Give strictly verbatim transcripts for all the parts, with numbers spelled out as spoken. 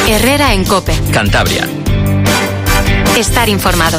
Herrera en COPE. Cantabria. Estar informado.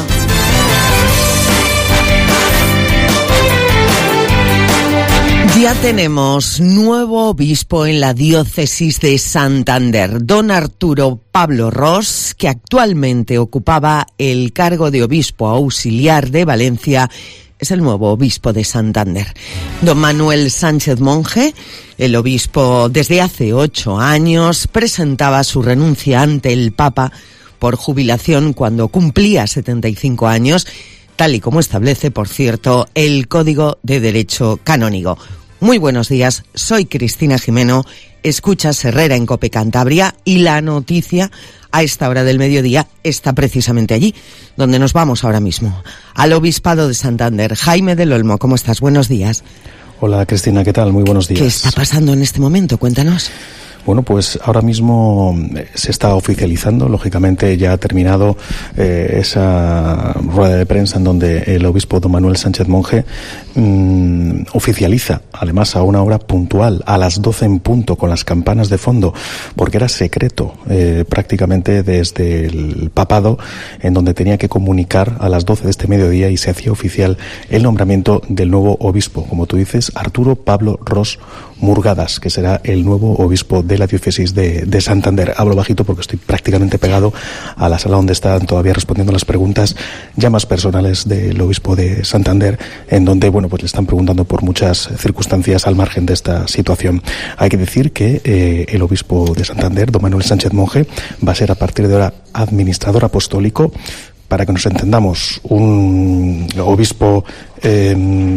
Ya tenemos nuevo obispo en la diócesis de Santander, don Arturo Pablo Ros, que actualmente ocupaba el cargo de obispo auxiliar de Valencia, es el nuevo obispo de Santander. Don Manuel Sánchez Monje, el obispo desde hace ocho años, presentaba su renuncia ante el Papa por jubilación cuando cumplía setenta y cinco años, tal y como establece, por cierto, el Código de Derecho Canónico. Muy buenos días, soy Cristina Jimeno, escuchas Herrera en COPE Cantabria y la noticia a esta hora del mediodía está precisamente allí, donde nos vamos ahora mismo, al Obispado de Santander. Jaime del Olmo, ¿cómo estás? Buenos días. Hola Cristina, ¿qué tal? Muy buenos días. ¿Qué está pasando en este momento? Cuéntanos. Bueno, pues ahora mismo se está oficializando, lógicamente ya ha terminado eh, esa rueda de prensa en donde el obispo don Manuel Sánchez Monje mmm, oficializa, además a una hora puntual, a las doce en punto, con las campanas de fondo, porque era secreto eh, prácticamente desde el papado, en donde tenía que comunicar a las doce de este mediodía y se hacía oficial el nombramiento del nuevo obispo, como tú dices, Arturo Pablo Ros Murgadas, que será el nuevo obispo de la diócesis de, de Santander. Hablo bajito porque estoy prácticamente pegado a la sala donde están todavía respondiendo las preguntas ya más personales del obispo de Santander, en donde, bueno, pues le están preguntando por muchas circunstancias al margen de esta situación. Hay que decir que eh, el obispo de Santander, don Manuel Sánchez Monje, va a ser a partir de ahora administrador apostólico. Para que nos entendamos, un obispo eh,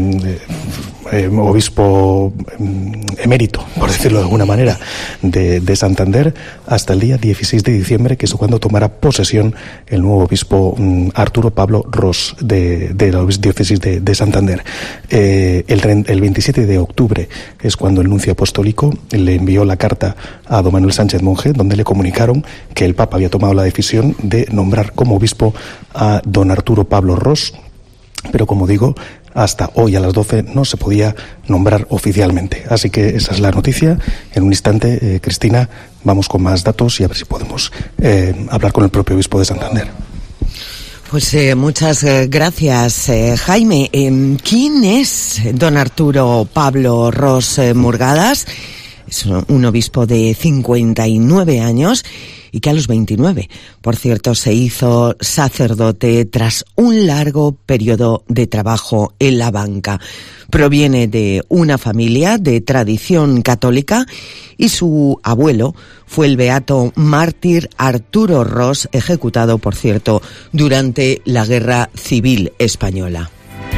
eh, obispo emérito, por decirlo de alguna manera, de, de Santander, hasta el día dieciséis de diciembre, que es cuando tomará posesión el nuevo obispo um, Arturo Pablo Ros de, de la diócesis de, de Santander. Eh, el, el veintisiete de octubre es cuando el nuncio apostólico le envió la carta a don Manuel Sánchez Monje, donde le comunicaron que el Papa había tomado la decisión de nombrar como obispo a don Arturo Pablo Ros, pero como digo, hasta hoy a las doce no se podía nombrar oficialmente. Así que esa es la noticia. En un instante, eh, Cristina, vamos con más datos y a ver si podemos eh, hablar con el propio obispo de Santander. Pues eh, muchas eh, gracias, eh, Jaime. Eh, ¿Quién es don Arturo Pablo Ros eh, Murgadas? Es un obispo de cincuenta y nueve años y que a los veintinueve, por cierto, se hizo sacerdote tras un largo periodo de trabajo en la banca. Proviene de una familia de tradición católica y su abuelo fue el beato mártir Arturo Ros, ejecutado, por cierto, durante la Guerra Civil Española.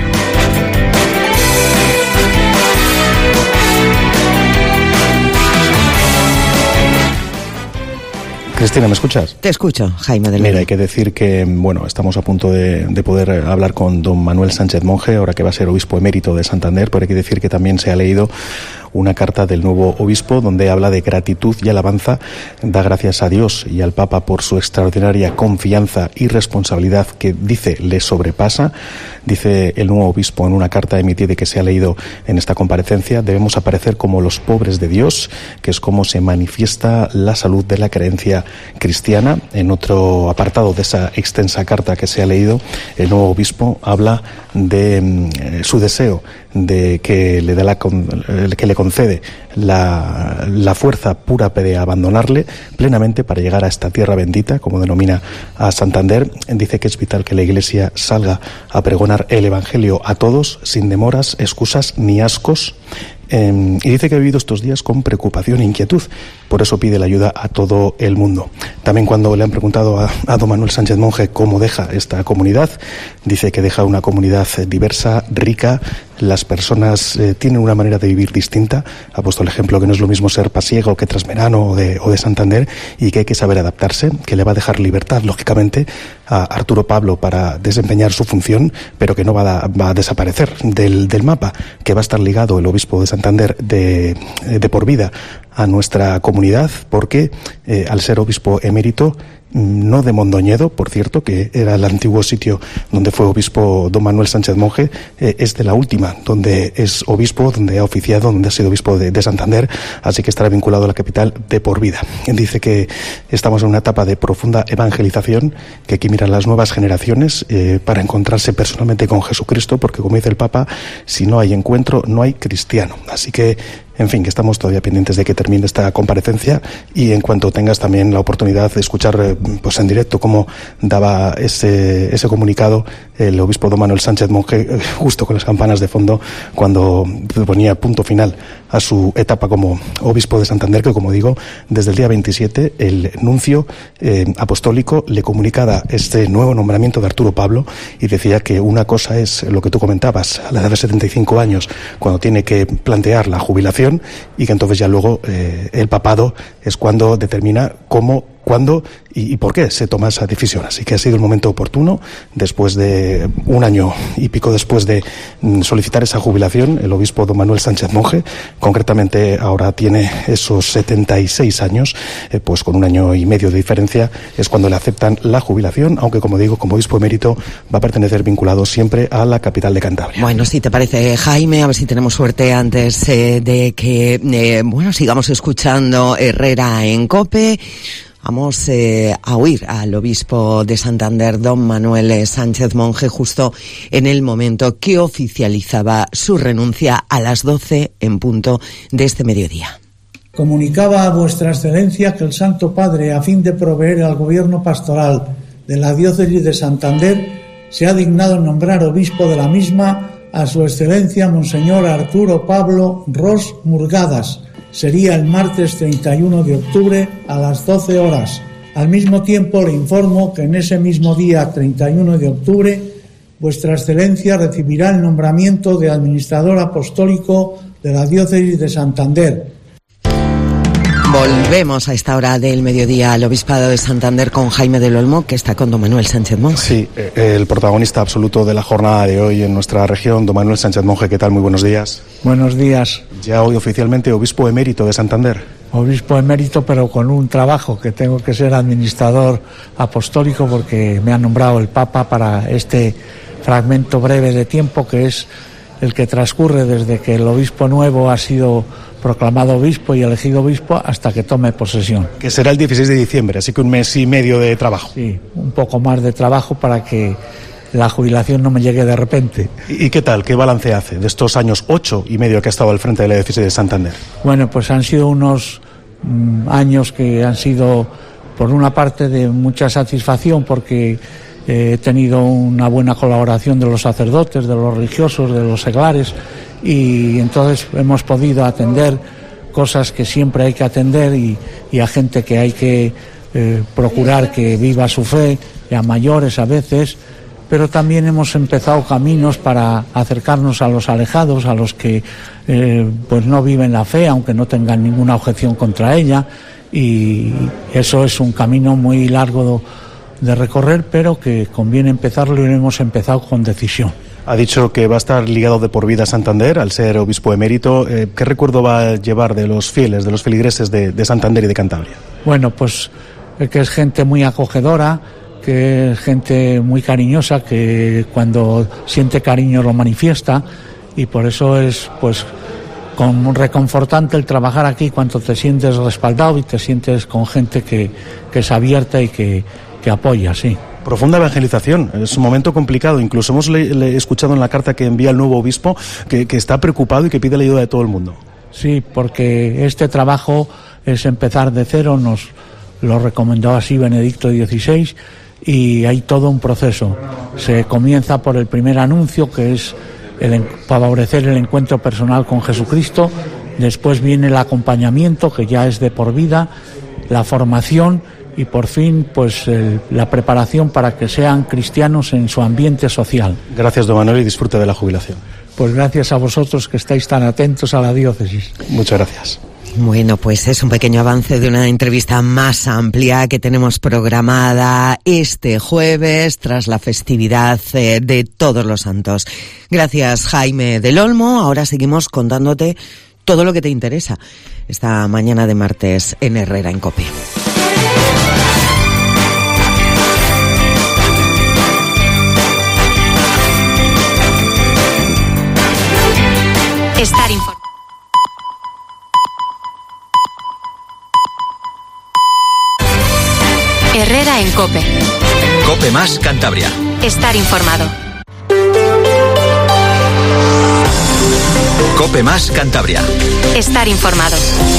Cristina, ¿me escuchas? Te escucho, Jaime del Mira, hay que decir que, bueno, estamos a punto de, de poder hablar con don Manuel Sánchez Monje, ahora que va a ser obispo emérito de Santander, pero hay que decir que también se ha leído una carta del nuevo obispo donde habla de gratitud y alabanza, da gracias a Dios y al Papa por su extraordinaria confianza y responsabilidad que, dice, le sobrepasa. Dice el nuevo obispo en una carta emitida que se ha leído en esta comparecencia: debemos aparecer como los pobres de Dios, que es como se manifiesta la salud de la creencia cristiana. En otro apartado de esa extensa carta que se ha leído, el nuevo obispo habla de eh, su deseo de que le da la que le concede la, la fuerza pura de abandonarle plenamente para llegar a esta tierra bendita, como denomina a Santander. Dice que es vital que la Iglesia salga a pregonar el Evangelio a todos, sin demoras, excusas ni ascos. Eh, y dice que ha vivido estos días con preocupación e inquietud, por eso pide la ayuda a todo el mundo. También cuando le han preguntado a, a don Manuel Sánchez Monje cómo deja esta comunidad, dice que deja una comunidad diversa, rica. Las personas eh, tienen una manera de vivir distinta. Ha puesto el ejemplo que no es lo mismo ser pasiego que Trasmerano o de, o de Santander, y que hay que saber adaptarse, que le va a dejar libertad, lógicamente, a Arturo Pablo para desempeñar su función, pero que no va a, va a desaparecer del, del mapa, que va a estar ligado el obispo de Santander de, de por vida a nuestra comunidad porque eh, al ser obispo emérito, no de Mondoñedo, por cierto, que era el antiguo sitio donde fue obispo don Manuel Sánchez Monje, eh, es de la última, donde es obispo, donde ha oficiado, donde ha sido obispo de, de Santander, así que estará vinculado a la capital de por vida. Dice que estamos en una etapa de profunda evangelización, que hay que mirar las nuevas generaciones eh, para encontrarse personalmente con Jesucristo, porque como dice el Papa, si no hay encuentro, no hay cristiano. Así que, en fin, que estamos todavía pendientes de que termine esta comparecencia y en cuanto tengas también la oportunidad de escuchar eh, pues en directo cómo daba ese, ese comunicado el obispo don Manuel Sánchez Monje, eh, justo con las campanas de fondo, cuando ponía punto final a su etapa como obispo de Santander, que como digo, desde el día veintisiete el nuncio eh, apostólico le comunicaba este nuevo nombramiento de Arturo Pablo y decía que una cosa es lo que tú comentabas, a la edad de setenta y cinco años, cuando tiene que plantear la jubilación, y que entonces ya luego eh, el papado es cuando determina cómo, cuándo y, y por qué se toma esa decisión. Así que ha sido el momento oportuno, después de un año y pico después de mm, solicitar esa jubilación, el obispo don Manuel Sánchez Monje, concretamente ahora tiene esos setenta y seis años, eh, pues con un año y medio de diferencia es cuando le aceptan la jubilación, aunque como digo, como obispo emérito va a pertenecer vinculado siempre a la capital de Cantabria. Bueno, si te parece, Jaime, a ver si tenemos suerte antes eh, de que, eh, bueno, sigamos escuchando Herrera en COPE. Vamos eh, a oír al obispo de Santander, don Manuel Sánchez Monje, justo en el momento que oficializaba su renuncia a las doce en punto de este mediodía. Comunicaba a vuestra excelencia que el Santo Padre, a fin de proveer al gobierno pastoral de la diócesis de Santander, se ha dignado nombrar obispo de la misma a su excelencia Monseñor Arturo Pablo Ros Murgadas. Sería el martes treinta y uno de octubre a las doce horas. Al mismo tiempo le informo que en ese mismo día treinta y uno de octubre vuestra excelencia recibirá el nombramiento de administrador apostólico de la diócesis de Santander. Volvemos a esta hora del mediodía al Obispado de Santander con Jaime del Olmo, que está con don Manuel Sánchez Monje. Sí, el protagonista absoluto de la jornada de hoy en nuestra región, don Manuel Sánchez Monje. ¿Qué tal? Muy buenos días. Buenos días. Ya hoy oficialmente obispo emérito de Santander. Obispo emérito, pero con un trabajo, que tengo que ser administrador apostólico porque me ha nombrado el Papa para este fragmento breve de tiempo que es el que transcurre desde que el obispo nuevo ha sido proclamado obispo y elegido obispo hasta que tome posesión. Que será el dieciséis de diciembre, así que un mes y medio de trabajo. Sí, un poco más de trabajo para que la jubilación no me llegue de repente. ¿Y qué tal? ¿Qué balance hace de estos años ocho y medio que ha estado al frente de la diócesis de Santander? Bueno, pues han sido unos mm, años que han sido, por una parte, de mucha satisfacción porque eh, he tenido una buena colaboración de los sacerdotes, de los religiosos, de los seglares, y entonces hemos podido atender cosas que siempre hay que atender y, y a gente que hay que eh, procurar que viva su fe, y a mayores a veces, pero también hemos empezado caminos para acercarnos a los alejados, a los que eh, pues no viven la fe, aunque no tengan ninguna objeción contra ella, y eso es un camino muy largo de recorrer, pero que conviene empezarlo y lo hemos empezado con decisión. Ha dicho que va a estar ligado de por vida a Santander, al ser obispo emérito. Eh, ¿Qué recuerdo va a llevar de los fieles, de los feligreses de, de Santander y de Cantabria? Bueno, pues eh, que es gente muy acogedora, que es gente muy cariñosa, que cuando siente cariño lo manifiesta, y por eso es pues con, reconfortante el trabajar aquí cuando te sientes respaldado y te sientes con gente que, que es abierta y que, que apoya, sí. Profunda evangelización, es un momento complicado. Incluso hemos le, le escuchado en la carta que envía el nuevo obispo que, que está preocupado y que pide la ayuda de todo el mundo. Sí, porque este trabajo es empezar de cero, nos lo recomendó así Benedicto dieciséis, y hay todo un proceso. Se comienza por el primer anuncio, que es el, favorecer el encuentro personal con Jesucristo. Después viene el acompañamiento, que ya es de por vida, la formación y por fin pues el, la preparación para que sean cristianos en su ambiente social. Gracias, don Manuel, y disfrute de la jubilación. Pues gracias a vosotros que estáis tan atentos a la diócesis. Muchas gracias. Bueno, pues es un pequeño avance de una entrevista más amplia que tenemos programada este jueves tras la festividad eh, de Todos los Santos. Gracias, Jaime del Olmo. Ahora seguimos contándote todo lo que te interesa esta mañana de martes en Herrera en COPE. Estar informado. Herrera en COPE. COPE más Cantabria. Estar informado. COPE más Cantabria. Estar informado.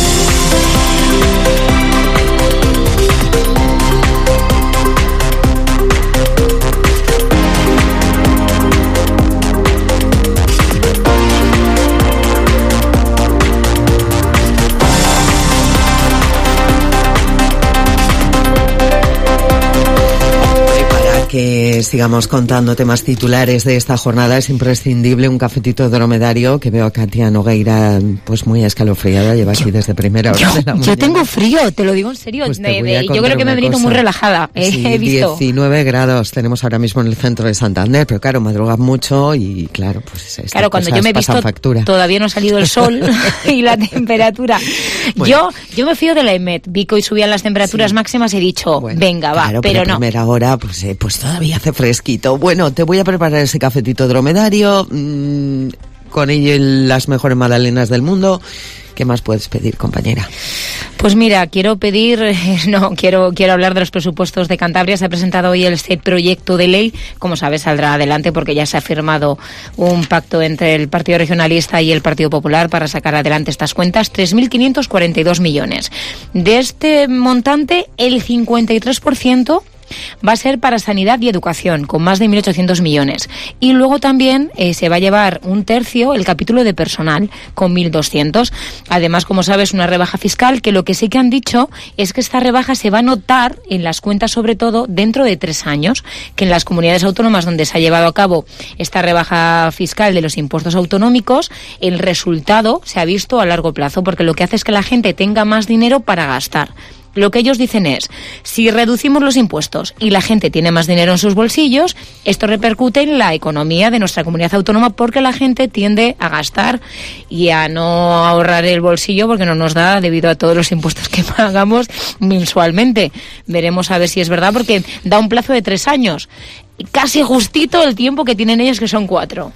Que sigamos contando temas titulares de esta jornada, es imprescindible un cafetito dromedario, que veo a Katia Nogueira pues muy escalofriada, lleva aquí desde primera hora yo, de la mañana. Yo tengo frío, te lo digo en serio. Pues de, de, yo creo que me he venido cosa. muy relajada. Eh, sí, he visto. diecinueve grados tenemos ahora mismo en el centro de Santander, pero claro, madrugan mucho y claro, pues estas Claro, cuando yo me he visto, factura. Todavía no ha salido el sol y la temperatura. Bueno. Yo yo me fío de la EMET, vi que hoy subían las temperaturas sí. máximas y he dicho, bueno, venga, va, claro, pero, pero no. a primera hora, pues, eh, pues todavía hace fresquito. Bueno, te voy a preparar ese cafetito dromedario, mmm, con ello las mejores magdalenas del mundo. ¿Qué más puedes pedir, compañera? Pues mira, quiero pedir, no, quiero quiero hablar de los presupuestos de Cantabria. Se ha presentado hoy este proyecto de ley. Como sabes, saldrá adelante porque ya se ha firmado un pacto entre el Partido Regionalista y el Partido Popular para sacar adelante estas cuentas. tres mil quinientos cuarenta y dos millones. De este montante, el cincuenta y tres por ciento va a ser para sanidad y educación, con más de mil ochocientos millones. Y luego también eh, se va a llevar un tercio el capítulo de personal, con mil doscientos. Además, como sabes, una rebaja fiscal, que lo que sí que han dicho es que esta rebaja se va a notar en las cuentas, sobre todo dentro de tres años, que en las comunidades autónomas donde se ha llevado a cabo esta rebaja fiscal de los impuestos autonómicos, el resultado se ha visto a largo plazo, porque lo que hace es que la gente tenga más dinero para gastar. Lo que ellos dicen es, si reducimos los impuestos y la gente tiene más dinero en sus bolsillos, esto repercute en la economía de nuestra comunidad autónoma, porque la gente tiende a gastar y a no ahorrar el bolsillo porque no nos da debido a todos los impuestos que pagamos mensualmente. Veremos a ver si es verdad, porque da un plazo de tres años. Casi justito el tiempo que tienen ellos, que son cuatro.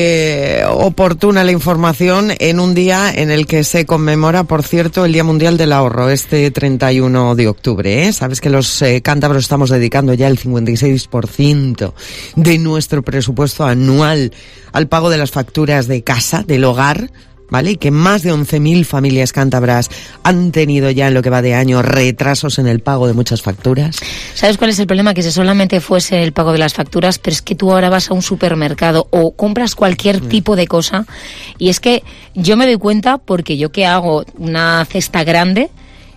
Qué oportuna la información en un día en el que se conmemora, por cierto, el Día Mundial del Ahorro, este treinta y uno de octubre. ¿eh? Sabes que los eh, cántabros estamos dedicando ya el cincuenta y seis por ciento de nuestro presupuesto anual al pago de las facturas de casa, del hogar, ¿vale? Y que más de once mil familias cántabras han tenido ya en lo que va de año retrasos en el pago de muchas facturas. ¿Sabes cuál es el problema? Que si solamente fuese el pago de las facturas, pero es que tú ahora vas a un supermercado o compras cualquier mm. tipo de cosa, y es que yo me doy cuenta, porque yo que hago una cesta grande,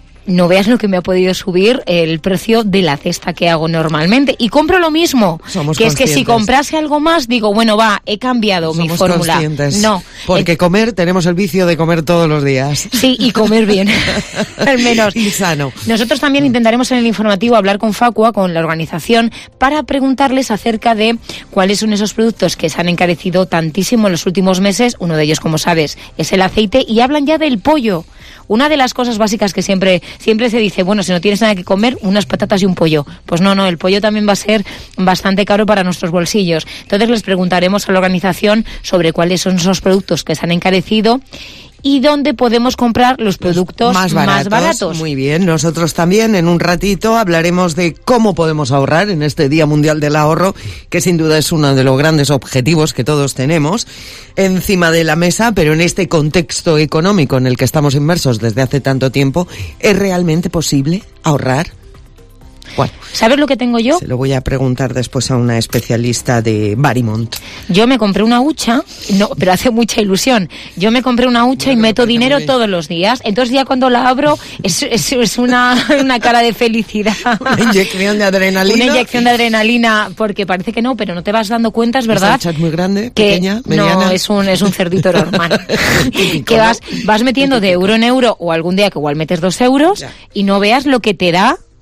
no veas lo que me ha podido subir el precio de la cesta que hago normalmente. Y compro lo mismo. Somos que conscientes. Es que si comprase algo más, digo, bueno, va, he cambiado Somos mi fórmula. Conscientes. No. Porque el... comer, tenemos el vicio de comer todos los días. Sí, y comer bien. Al menos. Y sano. Nosotros también intentaremos en el informativo hablar con Facua, con la organización, para preguntarles acerca de cuáles son esos productos que se han encarecido tantísimo en los últimos meses. Uno de ellos, como sabes, es el aceite, y hablan ya del pollo. Una de las cosas básicas que siempre siempre se dice, bueno, si no tienes nada que comer, unas patatas y un pollo. Pues no, no, el pollo también va a ser bastante caro para nuestros bolsillos. Entonces les preguntaremos a la organización sobre cuáles son esos productos que se han encarecido y dónde podemos comprar los productos más baratos, más baratos. Muy bien, nosotros también en un ratito hablaremos de cómo podemos ahorrar en este Día Mundial del Ahorro, que sin duda es uno de los grandes objetivos que todos tenemos encima de la mesa, pero en este contexto económico en el que estamos inmersos desde hace tanto tiempo, ¿es realmente posible ahorrar? Bueno, ¿sabes lo que tengo yo? Se lo voy a preguntar después a una especialista de Barimont. Yo me compré una hucha, no, pero hace mucha ilusión. Yo me compré una hucha bueno, y meto dinero todos los días. Entonces ya cuando la abro es, es, es una, una cara de felicidad. Una inyección de adrenalina. Una inyección de adrenalina, porque parece que no, pero no te vas dando cuenta, es verdad. ¿Esa hucha es muy grande, que pequeña, mediana? No, es un, es un cerdito normal. Que vas, vas metiendo de euro en euro, o algún día que igual metes dos euros, ya. Y no veas lo que te da.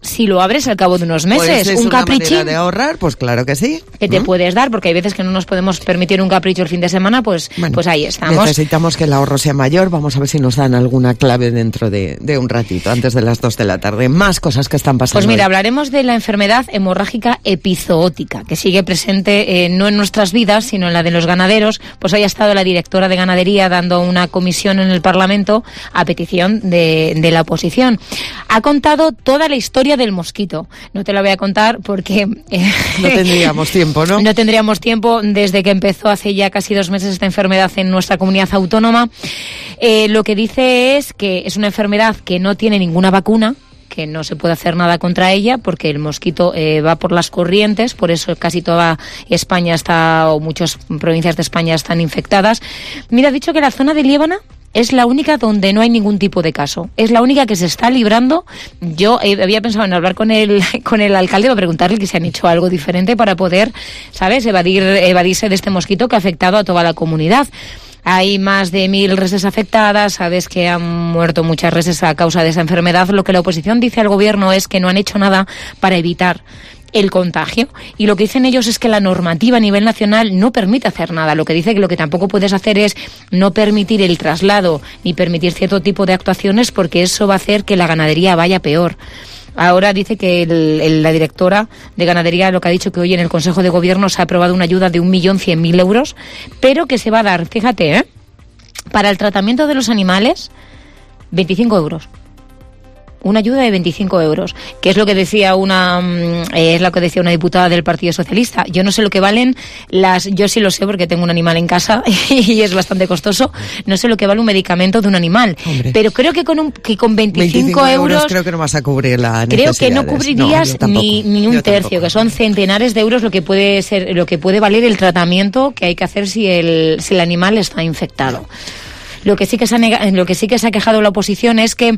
si lo abres al cabo de unos meses. Pues es un una caprichín manera de ahorrar, pues claro que sí. que te ¿Mm? puedes dar, porque hay veces que no nos podemos permitir un capricho el fin de semana, pues, Bueno, pues ahí estamos. Necesitamos que el ahorro sea mayor. Vamos a ver si nos dan alguna clave dentro de, de un ratito, antes de las dos de la tarde. Más cosas que están pasando. Pues mira, hoy. hablaremos de la enfermedad hemorrágica epizootica, que sigue presente eh, no en nuestras vidas, sino en la de los ganaderos. Pues hoy ha estado la directora de Ganadería dando una comisión en el Parlamento a petición de, de la oposición. Ha contado toda la historia del mosquito. No te la voy a contar porque... Eh, no tendríamos tiempo, ¿no? No tendríamos tiempo desde que empezó hace ya casi dos meses esta enfermedad en nuestra comunidad autónoma. Eh, lo que dice es que es una enfermedad que no tiene ninguna vacuna, que no se puede hacer nada contra ella porque el mosquito eh, va por las corrientes, por eso casi toda España está, o muchas provincias de España están infectadas. Mira, ha dicho que la zona de Liébana es la única donde no hay ningún tipo de caso. Es la única que se está librando. Yo eh, había pensado en hablar con el con el alcalde para preguntarle que si han hecho algo diferente para poder, ¿sabes?, evadir evadirse de este mosquito que ha afectado a toda la comunidad. Hay más de mil reses afectadas, sabes que han muerto muchas reses a causa de esa enfermedad. Lo que la oposición dice al gobierno es que no han hecho nada para evitar el contagio, y lo que dicen ellos es que la normativa a nivel nacional no permite hacer nada. Lo que dice que lo que tampoco puedes hacer es no permitir el traslado ni permitir cierto tipo de actuaciones, porque eso va a hacer que la ganadería vaya peor. Ahora dice que el, el, la directora de Ganadería lo que ha dicho, que hoy en el Consejo de Gobierno se ha aprobado una ayuda de un millón cien mil euros, pero que se va a dar, fíjate, ¿eh?, para el tratamiento de los animales, veinticinco euros. Una ayuda de veinticinco euros, que es lo que decía una eh, es lo que decía una diputada del Partido Socialista. Yo no sé lo que valen las, yo sí lo sé porque tengo un animal en casa y es bastante costoso. No sé lo que vale un medicamento de un animal. Hombre. Pero creo que con un que con veinticinco euros creo que no vas a cubrir la creo que no cubrirías no, ni, ni un yo tercio, tampoco. Que son centenares de euros lo que puede ser, lo que puede valer el tratamiento que hay que hacer si el si el animal está infectado. Lo que sí que se ha nega, lo que sí que se ha quejado la oposición es que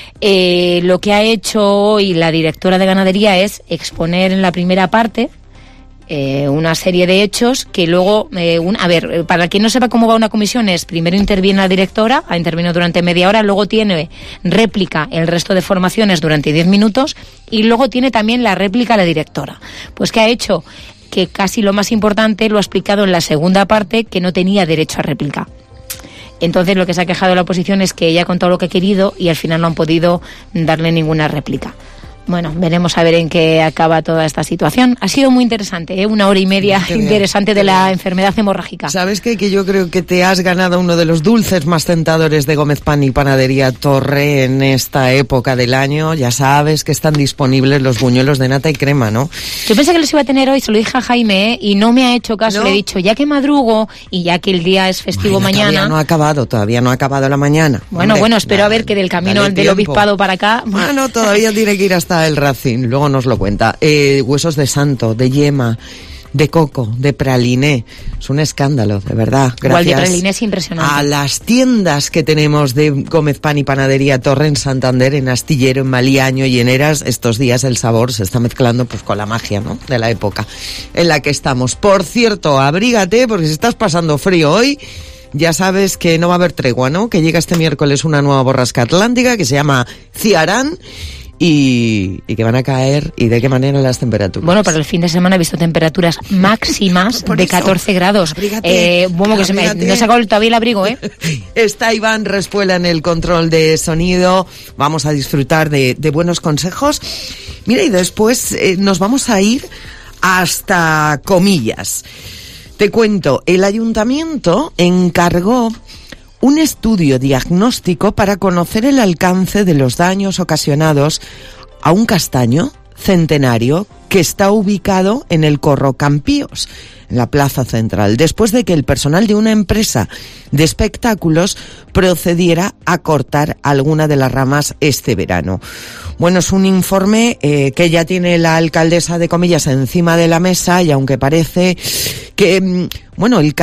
eh, lo que ha hecho hoy la directora de Ganadería es exponer en la primera parte eh, una serie de hechos que luego, eh, un, a ver, para quien no sepa cómo va una comisión, es primero interviene la directora, ha intervenido durante media hora, luego tiene réplica el resto de formaciones durante diez minutos y luego tiene también la réplica la directora. Pues ¿qué ha hecho? Que casi lo más importante lo ha explicado en la segunda parte, que no tenía derecho a réplica. Entonces lo que se ha quejado la oposición es que ella ha contado lo que ha querido y al final no han podido darle ninguna réplica. Bueno, veremos a ver en qué acaba toda esta situación. Ha sido muy interesante, ¿eh? Una hora y media qué interesante bien, de la bien. enfermedad hemorrágica. ¿Sabes qué? Que yo creo que te has ganado uno de los dulces más tentadores de Gómez Pan y Panadería Torre en esta época del año. Ya sabes que están disponibles los buñuelos de nata y crema, ¿no? Yo pensé que los iba a tener hoy, se lo dije a Jaime, ¿eh? Y no me ha hecho caso. ¿No? Le he dicho, ya que madrugo y ya que el día es festivo bueno, mañana... Todavía no ha acabado, todavía no ha acabado la mañana. Bueno, Hombre, bueno, espero dale, a ver que del camino del tiempo. Obispado para acá... Bueno, todavía tiene que ir hasta el Racing, luego nos lo cuenta. Eh, huesos de santo, de yema, de coco, de praliné. Es un escándalo, de verdad. Gracias Igual de praliné es impresionante. A las tiendas que tenemos de Gómez Pan y Panadería Torre en Santander, en Astillero, en Maliaño y en Eras, estos días el sabor se está mezclando pues con la magia, ¿no?, de la época en la que estamos. Por cierto, abrígate porque si estás pasando frío hoy, ya sabes que no va a haber tregua, ¿no? Que llega este miércoles una nueva borrasca atlántica que se llama Ciarán. Y, y que van a caer, y de qué manera las temperaturas. Bueno, para el fin de semana he visto temperaturas máximas de catorce grados. Abrígate, eh, bueno, que se me, no he sacado todavía el abrigo, ¿eh? Está Iván Respuela en el control de sonido. Vamos a disfrutar de, de buenos consejos. Mira, y después eh, nos vamos a ir hasta Comillas. Te cuento, el ayuntamiento encargó un estudio diagnóstico para conocer el alcance de los daños ocasionados a un castaño centenario que está ubicado en el Corro Campíos, en la plaza central, después de que el personal de una empresa de espectáculos procediera a cortar alguna de las ramas este verano. Bueno, es un informe eh, que ya tiene la alcaldesa de Comillas encima de la mesa, y aunque parece que, bueno, el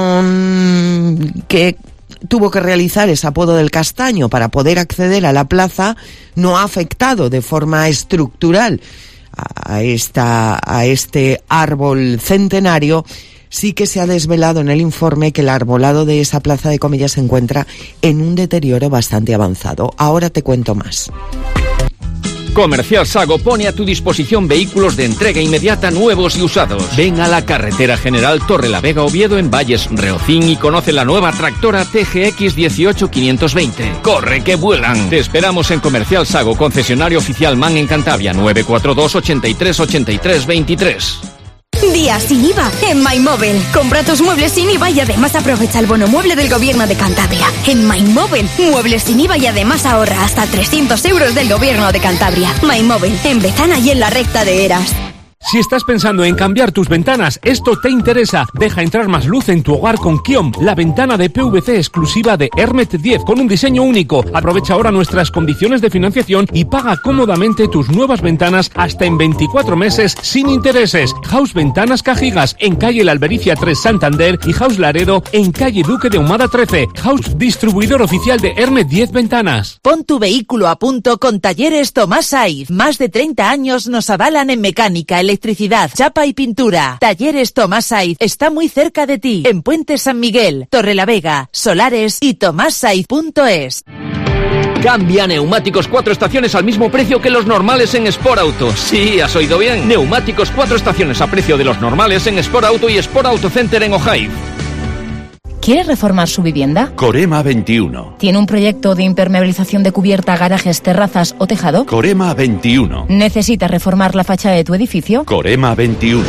camión que tuvo que realizar ese apodo del castaño para poder acceder a la plaza no ha afectado de forma estructural a esta a este árbol centenario, sí que se ha desvelado en el informe que el arbolado de esa plaza de Comillas se encuentra en un deterioro bastante avanzado. Ahora te cuento más. Comercial Sago pone a tu disposición vehículos de entrega inmediata nuevos y usados. Ven a la Carretera General Torrelavega Oviedo en Valles Reocín y conoce la nueva tractora T G X dieciocho quinientos veinte. ¡Corre que vuelan! Te esperamos en Comercial Sago, concesionario oficial MAN en Cantabria, nueve cuatro dos, ochenta y tres, ochenta y tres, veintitrés. Día sin I V A en MyMobile. Compra tus muebles sin I V A y además aprovecha el bono mueble del Gobierno de Cantabria. En MyMobile, muebles sin I V A y además ahorra hasta trescientos euros del Gobierno de Cantabria. MyMobile, en Bezana y en la recta de Eras. Si estás pensando en cambiar tus ventanas, esto te interesa. Deja entrar más luz en tu hogar con Kiom, la ventana de P V C exclusiva de Hermet diez con un diseño único. Aprovecha ahora nuestras condiciones de financiación y paga cómodamente tus nuevas ventanas hasta en veinticuatro meses sin intereses. House Ventanas Cajigas en calle La Albericia tres Santander y House Laredo en calle Duque de Ahumada trece. House distribuidor oficial de Hermet diez Ventanas. Pon tu vehículo a punto con Talleres Tomás Saiz. Más de treinta años nos avalan en mecánica, electricidad, chapa y pintura. Talleres Tomás Saiz está muy cerca de ti, en Puente San Miguel, Torrelavega, Solares y tomás saiz punto es. Cambia neumáticos cuatro estaciones al mismo precio que los normales en Sport Auto. Sí, has oído bien. Neumáticos cuatro estaciones a precio de los normales en Sport Auto y Sport Auto Center en Ojai. ¿Quiere reformar su vivienda? Corema veintiuno. ¿Tiene un proyecto de impermeabilización de cubierta, garajes, terrazas o tejado? Corema veintiuno. ¿Necesita reformar la fachada de tu edificio? Corema veintiuno.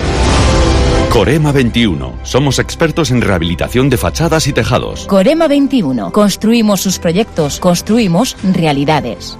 Corema veintiuno. Somos expertos en rehabilitación de fachadas y tejados. Corema veintiuno. Construimos sus proyectos, construimos realidades.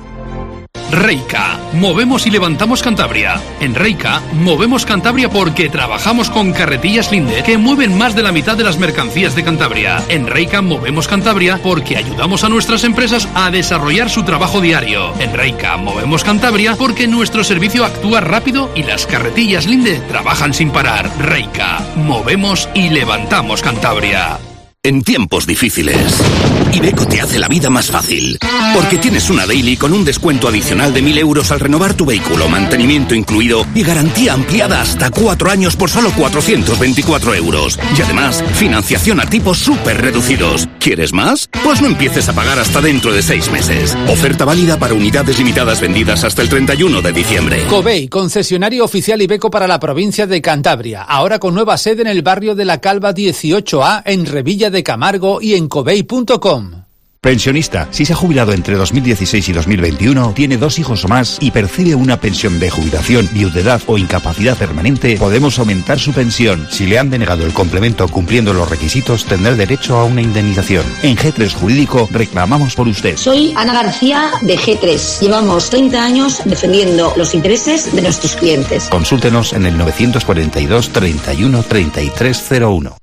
Reica, movemos y levantamos Cantabria. En Reica, movemos Cantabria porque trabajamos con carretillas Linde que mueven más de la mitad de las mercancías de Cantabria. En Reica, movemos Cantabria porque ayudamos a nuestras empresas a desarrollar su trabajo diario. En Reica, movemos Cantabria porque nuestro servicio actúa rápido y las carretillas Linde trabajan sin parar. Reica, movemos y levantamos Cantabria. En tiempos difíciles, Iveco te hace la vida más fácil, porque tienes una daily con un descuento adicional de mil euros al renovar tu vehículo, mantenimiento incluido y garantía ampliada hasta cuatro años por solo cuatrocientos veinticuatro euros. Y además, financiación a tipos súper reducidos. ¿Quieres más? Pues no empieces a pagar hasta dentro de seis meses. Oferta válida para unidades limitadas vendidas hasta el treinta y uno de diciembre. Covey, concesionario oficial Iveco para la provincia de Cantabria, ahora con nueva sede en el barrio de la Calva dieciocho A, en Revilla de Camargo y en covey punto com. Pensionista, si se ha jubilado entre dos mil dieciséis y dos mil veintiuno, tiene dos hijos o más y percibe una pensión de jubilación, viudedad o incapacidad permanente, podemos aumentar su pensión. Si le han denegado el complemento cumpliendo los requisitos, tendrá derecho a una indemnización. En G tres Jurídico reclamamos por usted. Soy Ana García de G tres. Llevamos treinta años defendiendo los intereses de nuestros clientes. Consúltenos en el novecientos cuarenta y dos, treinta y uno, treinta y tres cero uno.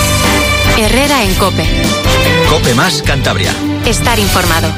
Herrera en COPE. COPE más Cantabria. Estar informado.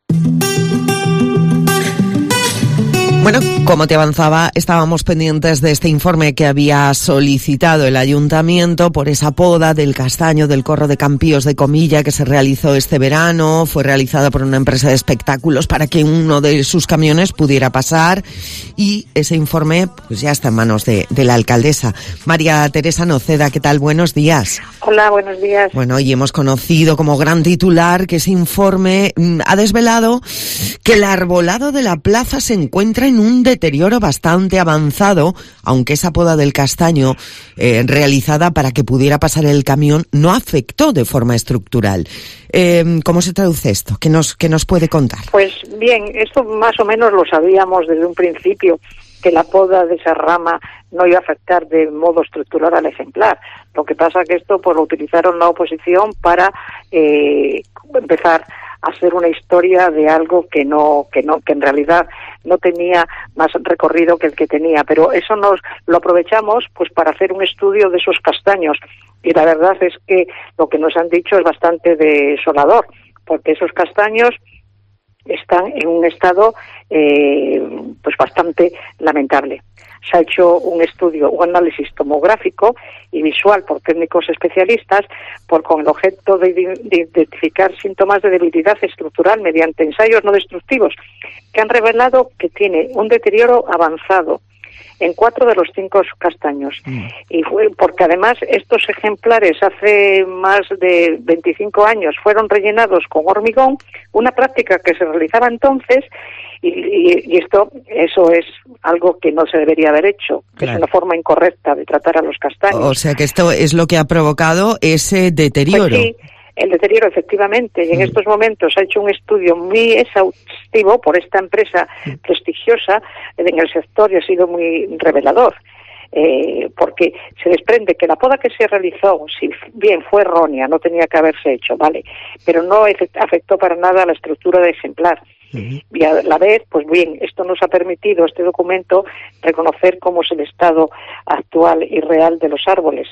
Bueno, como te avanzaba, estábamos pendientes de este informe que había solicitado el Ayuntamiento por esa poda del castaño del Corro de Campíos de Comilla que se realizó este verano. Fue realizada por una empresa de espectáculos para que uno de sus camiones pudiera pasar, y ese informe pues ya está en manos de, de la alcaldesa. María Teresa Noceda, ¿qué tal? Buenos días. Hola, buenos días. Bueno, y hemos conocido como gran titular que ese informe mmm, ha desvelado que el arbolado de la plaza se encuentra en un deterioro bastante avanzado, aunque esa poda del castaño eh, realizada para que pudiera pasar el camión no afectó de forma estructural. Eh, ¿Cómo se traduce esto? ¿Qué nos, qué nos puede contar? Pues bien, esto más o menos lo sabíamos desde un principio, que la poda de esa rama no iba a afectar de modo estructural al ejemplar. Lo que pasa que esto pues lo utilizaron la oposición para eh, empezar a hacer una historia de algo que no, que no, que en realidad no tenía más recorrido que el que tenía, pero eso nos lo aprovechamos pues para hacer un estudio de esos castaños, y la verdad es que lo que nos han dicho es bastante desolador, porque esos castaños están en un estado eh, pues bastante lamentable. Se ha hecho un estudio, un análisis tomográfico y visual por técnicos especialistas por con el objeto de, de identificar síntomas de debilidad estructural mediante ensayos no destructivos que han revelado que tiene un deterioro avanzado en cuatro de los cinco castaños. Mm. Y fue porque además estos ejemplares hace más de veinticinco años fueron rellenados con hormigón, una práctica que se realizaba entonces, y, y, y esto, eso es algo que no se debería haber hecho, que claro. Es una forma incorrecta de tratar a los castaños. O sea que esto es lo que ha provocado ese deterioro. Pues sí, el deterioro, efectivamente, y en estos momentos ha hecho un estudio muy exhaustivo por esta empresa prestigiosa en el sector y ha sido muy revelador, eh, porque se desprende que la poda que se realizó, si bien fue errónea, no tenía que haberse hecho, vale, pero no afectó para nada a la estructura del ejemplar. Uh-huh. Y a la vez, pues bien, esto nos ha permitido, este documento, reconocer cómo es el estado actual y real de los árboles.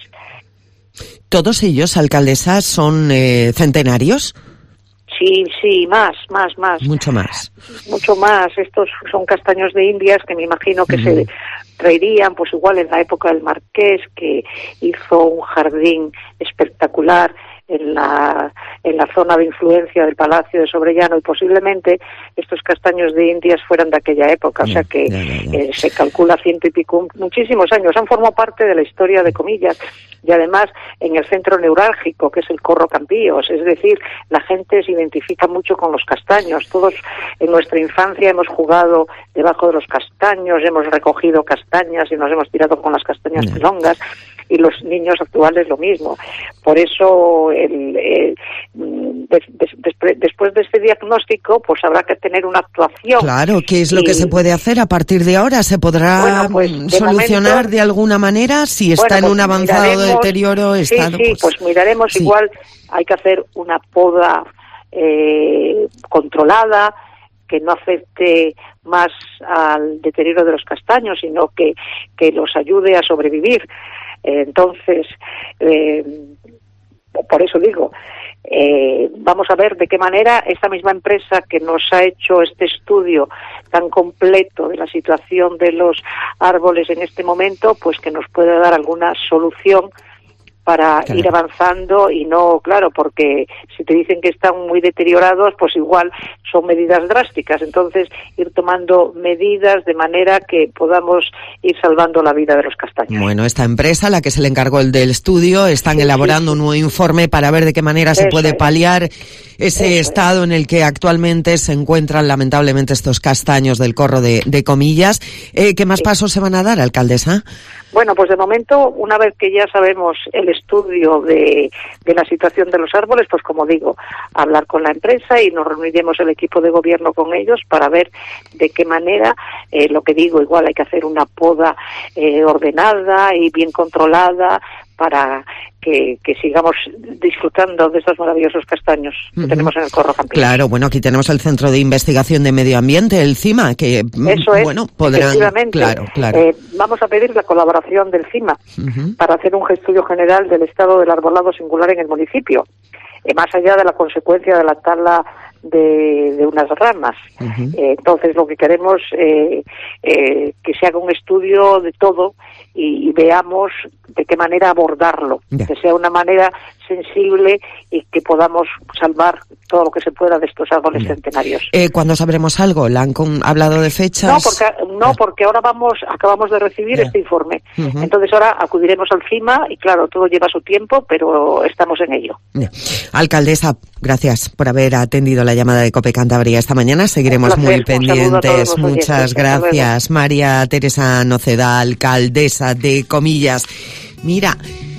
¿Todos ellos, alcaldesa, son eh, centenarios? Sí, sí, más, más, más. Mucho más. Mucho más. Estos son castaños de Indias que me imagino que uh-huh. se traerían, pues igual en la época del Marqués, que hizo un jardín espectacular en la en la zona de influencia del Palacio de Sobrellano, y posiblemente estos castaños de Indias fueran de aquella época, yeah, o sea que yeah, yeah, yeah. Eh, se calcula ciento y pico, muchísimos años, han formado parte de la historia de Comillas, y además en el centro neurálgico, que es el Corro Campíos, es decir, la gente se identifica mucho con los castaños, todos en nuestra infancia hemos jugado debajo de los castaños, hemos recogido castañas y nos hemos tirado con las castañas yeah. pilongas, y los niños actuales lo mismo. Por eso, el, el, des, des, des, después de este diagnóstico, pues habrá que tener una actuación. Claro, ¿qué es lo y, que se puede hacer a partir de ahora? ¿Se podrá bueno, pues, de solucionar momento, de alguna manera? Si está bueno, pues, en un avanzado deterioro... Sí, está, sí, pues, pues miraremos. Sí. Igual hay que hacer una poda eh, controlada, que no afecte más al deterioro de los castaños, sino que, que los ayude a sobrevivir. Entonces, eh, por eso digo, eh, vamos a ver de qué manera esta misma empresa que nos ha hecho este estudio tan completo de la situación de los árboles en este momento, pues que nos puede dar alguna solución para claro. ir avanzando y no, claro, porque si te dicen que están muy deteriorados, pues igual son medidas drásticas. Entonces, ir tomando medidas de manera que podamos ir salvando la vida de los castaños. Bueno, esta empresa, la que se le encargó el del estudio, están sí, elaborando sí, sí. un nuevo informe para ver de qué manera Eso se puede paliar ese Eso estado es. en el que actualmente se encuentran lamentablemente estos castaños del Corro de, de Comillas. Eh, ¿Qué más sí. pasos se van a dar, alcaldesa? Bueno, pues de momento, una vez que ya sabemos el estudio de, de la situación de los árboles, pues como digo, hablar con la empresa y nos reuniremos el equipo de gobierno con ellos para ver de qué manera, eh, lo que digo, igual hay que hacer una poda eh, ordenada y bien controlada para que, que sigamos disfrutando de estos maravillosos castaños que uh-huh. tenemos en el Corro Campíos. Claro, bueno, aquí tenemos el Centro de Investigación de Medio Ambiente, el CIMA, que Eso es, bueno, podrán... efectivamente. Claro, claro. Eh, vamos a pedir la colaboración del CIMA uh-huh. para hacer un estudio general del estado del arbolado singular en el municipio, eh, más allá de la consecuencia de la tala de, de unas ramas. Uh-huh. Eh, entonces, lo que queremos eh, eh, que se haga un estudio de todo y, y veamos de qué manera abordarlo, yeah. que sea una manera sensible y que podamos salvar todo lo que se pueda de estos árboles yeah. centenarios. Eh, ¿Cuándo sabremos algo? ¿Le han con, hablado de fechas? No, porque no, porque ahora vamos, acabamos de recibir yeah. este informe. Uh-huh. Entonces ahora acudiremos al CIMA y claro, todo lleva su tiempo, pero estamos en ello. Yeah. Alcaldesa, gracias por haber atendido la llamada de COPE Cantabria esta mañana. Seguiremos muy pendientes. Muchas gracias. María Teresa Noceda, alcaldesa de Comillas. Mira,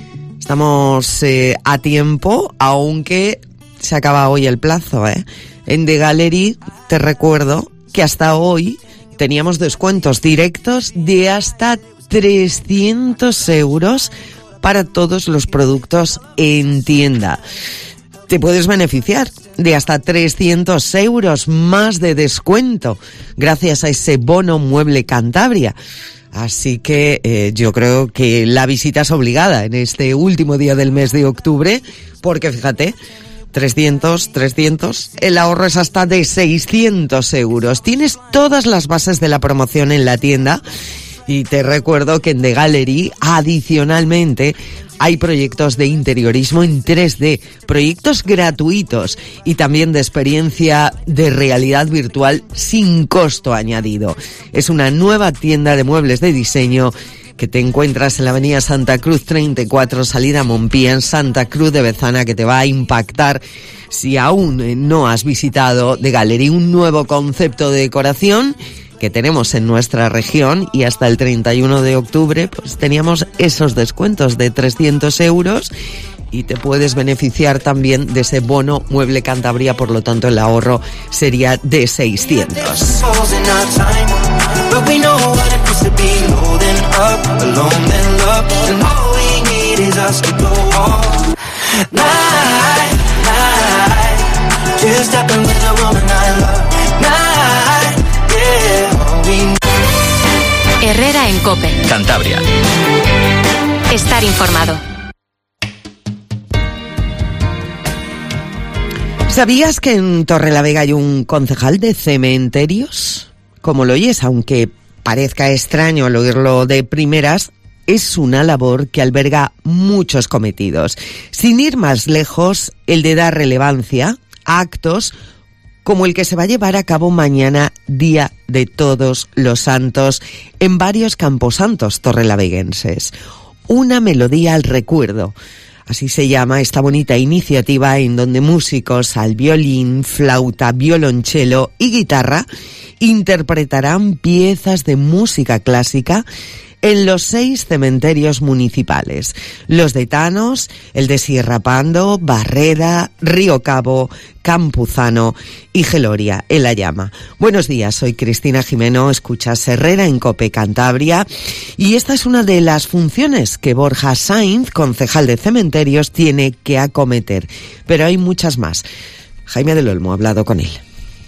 estamos eh, a tiempo, aunque se acaba hoy el plazo, ¿eh? En The Gallery te recuerdo que hasta hoy teníamos descuentos directos de hasta trescientos euros para todos los productos en tienda. Te puedes beneficiar de hasta trescientos euros más de descuento gracias a ese bono Mueble Cantabria. Así que eh, yo creo que la visita es obligada en este último día del mes de octubre, porque fíjate, trescientos, trescientos, el ahorro es hasta de seiscientos euros. Tienes todas las bases de la promoción en la tienda Y te recuerdo que en The Gallery, adicionalmente, hay proyectos de interiorismo en tres D, proyectos gratuitos y también de experiencia de realidad virtual sin costo añadido. Es una nueva tienda de muebles de diseño que te encuentras en la avenida Santa Cruz treinta y cuatro, salida Montpía, en Santa Cruz de Bezana, que te va a impactar si aún no has visitado The Gallery, un nuevo concepto de decoración que tenemos en nuestra región, y hasta el treinta y uno de octubre pues teníamos esos descuentos de trescientos euros y te puedes beneficiar también de ese bono Mueble Cantabria, por lo tanto el ahorro sería de seiscientos. Herrera en COPE. Cantabria. Estar informado. ¿Sabías que en Torrelavega hay un concejal de cementerios? Como lo oyes, aunque parezca extraño al oírlo de primeras, es una labor que alberga muchos cometidos. Sin ir más lejos, el de dar relevancia a actos como el que se va a llevar a cabo mañana, Día de Todos los Santos, en varios camposantos torrelaveguenses. Una melodía al recuerdo. Así se llama esta bonita iniciativa, en donde músicos al violín, flauta, violonchelo y guitarra interpretarán piezas de música clásica en los seis cementerios municipales: los de Tanos, el de Sierra Pando, Barreda, Río Cabo, Campuzano y Geloria, en La Llama. Buenos días, soy Cristina Jimeno, escuchas Herrera en COPE Cantabria, y esta es una de las funciones que Borja Sainz, concejal de cementerios, tiene que acometer. Pero hay muchas más. Jaime del Olmo ha hablado con él.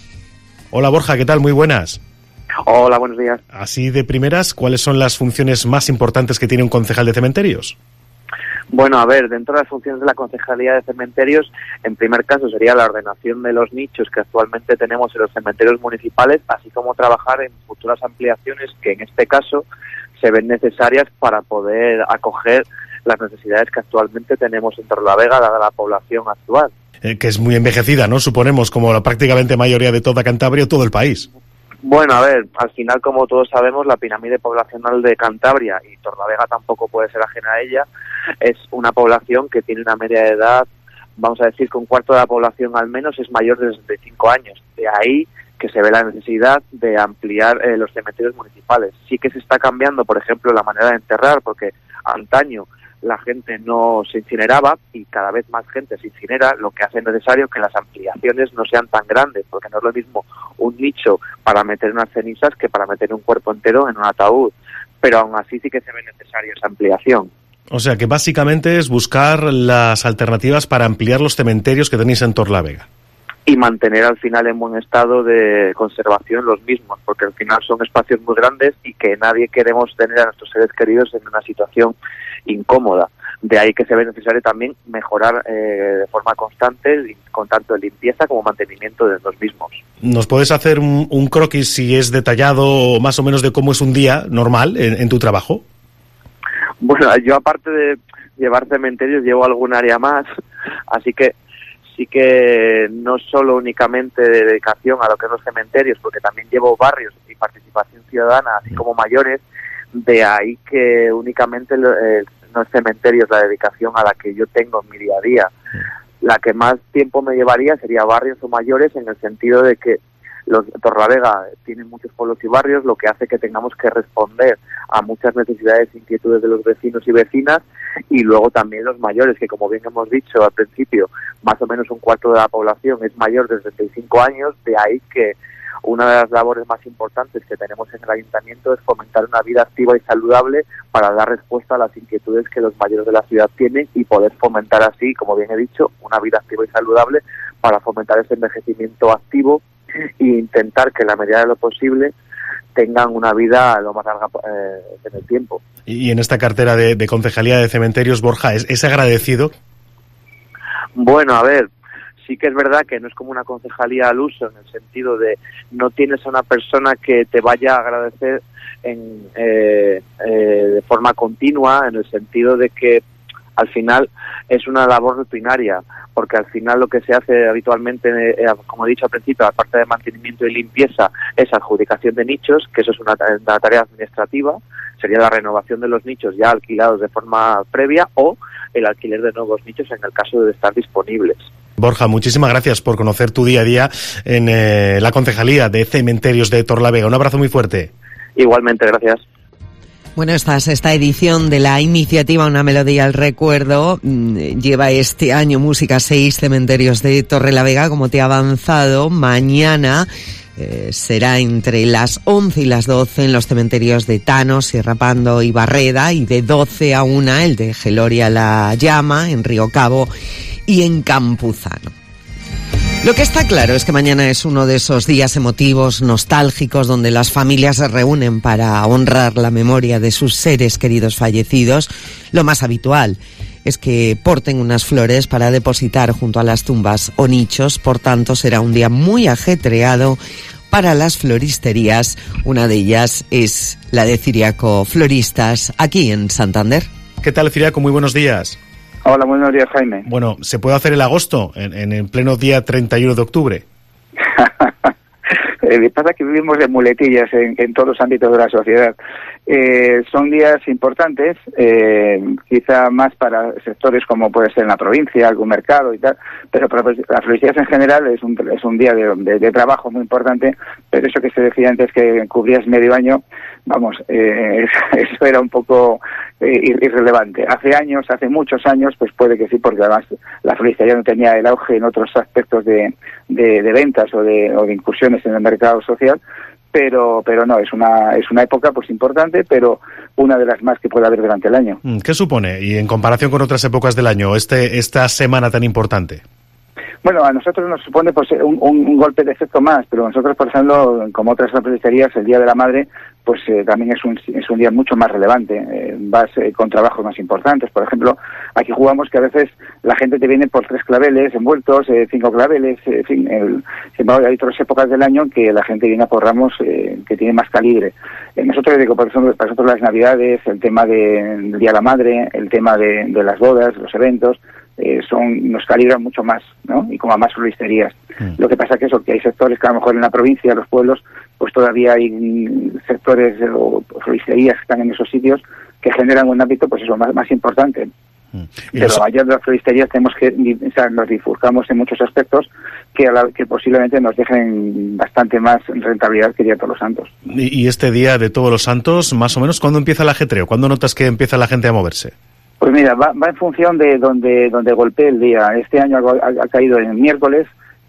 Hola Borja, ¿qué tal? Muy buenas. Hola, buenos días. Así de primeras, ¿cuáles son las funciones más importantes que tiene un concejal de cementerios? Bueno, a ver, dentro de las funciones de la Concejalía de Cementerios, en primer caso sería la ordenación de los nichos que actualmente tenemos en los cementerios municipales, así como trabajar en futuras ampliaciones que en este caso se ven necesarias para poder acoger las necesidades que actualmente tenemos en Torrelavega, dada la población actual. Eh, que es muy envejecida, ¿no? Suponemos, como la prácticamente mayoría de toda Cantabria o todo el país. Bueno, a ver, al final, como todos sabemos, la pirámide poblacional de Cantabria, y Torrelavega tampoco puede ser ajena a ella, es una población que tiene una media de edad, vamos a decir que un cuarto de la población al menos es mayor de sesenta y cinco años. De ahí que se ve la necesidad de ampliar eh, los cementerios municipales. Sí que se está cambiando, por ejemplo, la manera de enterrar, porque antaño la gente no se incineraba y cada vez más gente se incinera, lo que hace necesario que las ampliaciones no sean tan grandes, porque no es lo mismo un nicho para meter unas cenizas que para meter un cuerpo entero en un ataúd, pero aún así sí que se ve necesario esa ampliación. O sea que básicamente es buscar las alternativas para ampliar los cementerios que tenéis en Torrelavega. Y mantener al final en buen estado de conservación los mismos, porque al final son espacios muy grandes y que nadie queremos tener a nuestros seres queridos en una situación incómoda. De ahí que se ve necesario también mejorar eh, de forma constante, con tanto limpieza como mantenimiento de los mismos. ¿Nos puedes hacer un, un croquis, si es detallado, más o menos de cómo es un día normal en, en tu trabajo? Bueno, yo aparte de llevar cementerios, llevo algún área más, así que sí que no solo únicamente de dedicación a lo que es los cementerios, porque también llevo barrios y participación ciudadana, así como mayores. De ahí que únicamente eh, no es cementerios la dedicación a la que yo tengo en mi día a día. La que más tiempo me llevaría sería barrios o mayores, en el sentido de que los Torrelavega tiene muchos pueblos y barrios, lo que hace que tengamos que responder a muchas necesidades e inquietudes de los vecinos y vecinas, y luego también los mayores, que como bien hemos dicho al principio, más o menos un cuarto de la población es mayor de setenta y cinco años. De ahí que una de las labores más importantes que tenemos en el ayuntamiento es fomentar una vida activa y saludable para dar respuesta a las inquietudes que los mayores de la ciudad tienen, y poder fomentar así, como bien he dicho, una vida activa y saludable para fomentar ese envejecimiento activo e intentar que en la medida de lo posible tengan una vida lo más larga eh, en el tiempo. Y en esta cartera de, de Concejalía de Cementerios, Borja, ¿es, es agradecido? Bueno, a ver, sí que es verdad que no es como una concejalía al uso, en el sentido de no tienes a una persona que te vaya a agradecer en, eh, eh, de forma continua, en el sentido de que al final es una labor rutinaria, porque al final lo que se hace habitualmente, eh, como he dicho al principio, aparte de mantenimiento y limpieza, es adjudicación de nichos, que eso es una, una tarea administrativa, sería la renovación de los nichos ya alquilados de forma previa o el alquiler de nuevos nichos en el caso de estar disponibles. Borja, muchísimas gracias por conocer tu día a día en eh, la Concejalía de Cementerios de Torlavega. Un abrazo muy fuerte. Igualmente, gracias. Bueno, esta sexta edición de la iniciativa Una Melodía al Recuerdo lleva este año música a seis cementerios de Torrelavega, como te he avanzado. Mañana eh, será entre las once y las doce en los cementerios de Tano, Sierra Pando y Barreda, y de doce a una el de Geloria La Llama, en Río Cabo y en Campuzano. Lo que está claro es que mañana es uno de esos días emotivos, nostálgicos, donde las familias se reúnen para honrar la memoria de sus seres queridos fallecidos. Lo más habitual es que porten unas flores para depositar junto a las tumbas o nichos. Por tanto, será un día muy ajetreado para las floristerías. Una de ellas es la de Ciriaco Floristas, aquí en Santander. ¿Qué tal, Ciriaco? Muy buenos días. Hola, buenos días, Jaime. Bueno, ¿se puede hacer el agosto en, en el pleno día treinta y uno de octubre? Lo que pasa es que vivimos de muletillas en, en todos los ámbitos de la sociedad. Eh, son días importantes, eh, quizá más para sectores como puede ser en la provincia, algún mercado y tal, pero para las floristerías en general es un, es un día de, de, de trabajo muy importante, pero eso que se decía antes que cubrías medio año, vamos, eh, eso era un poco eh, irrelevante. Hace años, hace muchos años, pues puede que sí, porque además la floristería no tenía el auge en otros aspectos de, de, de ventas o de, o de incursiones en el mercado social, pero pero no, es una es una época pues importante, pero una de las más que puede haber durante el año. ¿Qué supone, y en comparación con otras épocas del año, este esta semana tan importante? Bueno, a nosotros nos supone pues un, un, un golpe de efecto más, pero nosotros, por ejemplo, como otras floristerías, el Día de la Madre, pues eh, también es un, es un día mucho más relevante. Eh, vas eh, con trabajos más importantes. Por ejemplo, aquí jugamos que a veces la gente te viene por tres claveles envueltos, eh, cinco claveles, eh, en fin. El, hay otras épocas del año que la gente viene por ramos eh, que tiene más calibre. Eh, nosotros, digo, por ejemplo, para nosotros las Navidades, el tema de, del Día de la Madre, el tema de, de las bodas, los eventos, Eh, son nos calibran mucho más, ¿no? Y como a más floristerías. Mm. Lo que pasa que eso, que hay sectores que a lo mejor en la provincia, los pueblos, pues todavía hay sectores o floristerías que están en esos sitios que generan un ámbito, pues eso, más, más importante. Mm. Pero los... allá de las floristerías tenemos que, o sea, nos bifurcamos en muchos aspectos que, a la, que posiblemente nos dejen bastante más rentabilidad que Día de Todos los Santos. Y, y este Día de Todos los Santos, más o menos, ¿cuándo empieza el ajetreo? ¿Cuándo notas que empieza la gente a moverse? Pues mira, va, va en función de donde donde golpee el día. Este año ha, ha caído en miércoles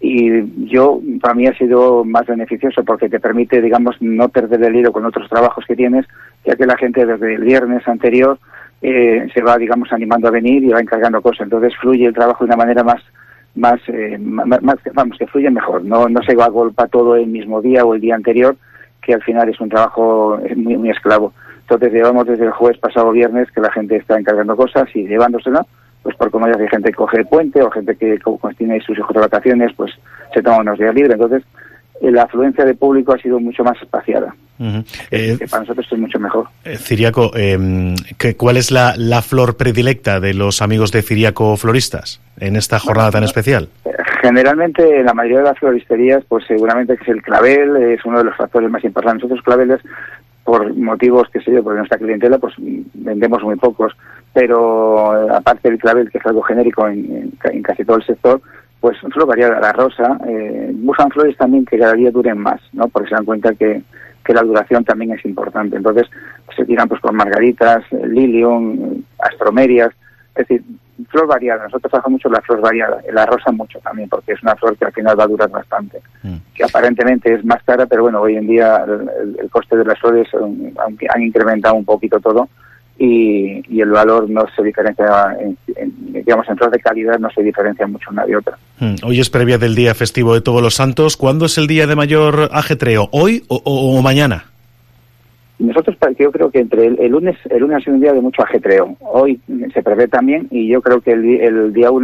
y yo, para mí ha sido más beneficioso porque te permite, digamos, no perder el hilo con otros trabajos que tienes, ya que la gente desde el viernes anterior eh, se va, digamos, animando a venir y va encargando cosas. Entonces fluye el trabajo de una manera más, más, eh, más, más vamos, que fluye mejor. No no se va a golpear todo el mismo día o el día anterior, que al final es un trabajo muy, muy esclavo. Entonces llevamos desde el jueves pasado viernes que la gente está encargando cosas y llevándosela, pues por como ya hay gente que coge el puente o gente que como tiene sus hijos de vacaciones, pues se toma unos días libres. Entonces eh, la afluencia de público ha sido mucho más espaciada. Uh-huh. eh, que para nosotros es mucho mejor. Eh, Ciriaco, eh, ¿qué, ¿cuál es la, la flor predilecta de los amigos de Ciriaco Floristas en esta jornada bueno, tan especial? Generalmente en la mayoría de las floristerías, pues seguramente que es el clavel, es uno de los factores más importantes. Nosotros claveles, por motivos, qué sé yo, porque nuestra clientela, pues vendemos muy pocos, pero aparte del clavel, que es algo genérico en, en, en casi todo el sector, pues flor variada, la rosa, eh, buscan flores también que cada día duren más, ¿no? Porque se dan cuenta que, que la duración también es importante. Entonces pues, se tiran pues por margaritas, lilium, astromerias, es decir, flor variada. Nosotros trabajamos mucho la flor variada, la rosa mucho también, porque es una flor que al final va a durar bastante, mm. que aparentemente es más cara, pero bueno, hoy en día el, el coste de las flores, aunque han incrementado un poquito todo, y, y el valor no se diferencia, en, en, digamos, en flor de calidad no se diferencia mucho una de otra. Mm. Hoy es previa del día festivo de Todos los Santos. ¿Cuándo es el día de mayor ajetreo? ¿Hoy o, o, o mañana? Nosotros, yo creo que entre el, el lunes el lunes ha sido un día de mucho ajetreo. Hoy se prevé también, y yo creo que el, el día uno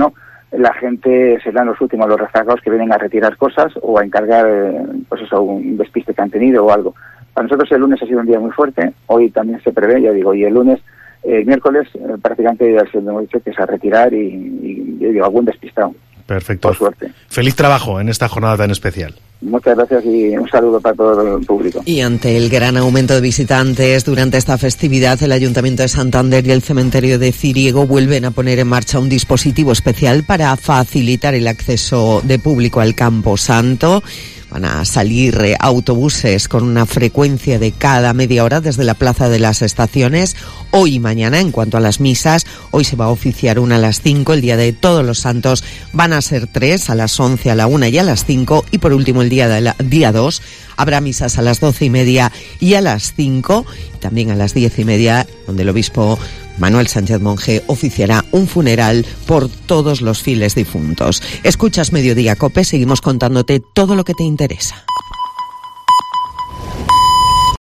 la gente serán los últimos, los rezagados que vienen a retirar cosas o a encargar, eh, pues eso, un despiste que han tenido o algo. Para nosotros el lunes ha sido un día muy fuerte, hoy también se prevé, ya digo, y el lunes, el miércoles, eh, prácticamente ya se lo hemos dicho que es a retirar y, y, y digo, algún despistado. Perfecto. Por suerte. Feliz trabajo en esta jornada tan especial. Muchas gracias y un saludo para todo el público. Y ante el gran aumento de visitantes durante esta festividad, el Ayuntamiento de Santander y el Cementerio de Ciriego vuelven a poner en marcha un dispositivo especial para facilitar el acceso de público al Campo Santo. Van a salir eh, autobuses con una frecuencia de cada media hora desde la Plaza de las Estaciones. Hoy y mañana, en cuanto a las misas, hoy se va a oficiar una a las cinco, el día de Todos los Santos van a ser tres, a las once, a la una y a las cinco, y por último el día de la, día dos habrá misas a las doce y media y a las cinco, y también a las diez y media, donde el obispo Manuel Sánchez Monje oficiará un funeral por todos los fieles difuntos. Escuchas Mediodía Cope, seguimos contándote todo lo que te interesa.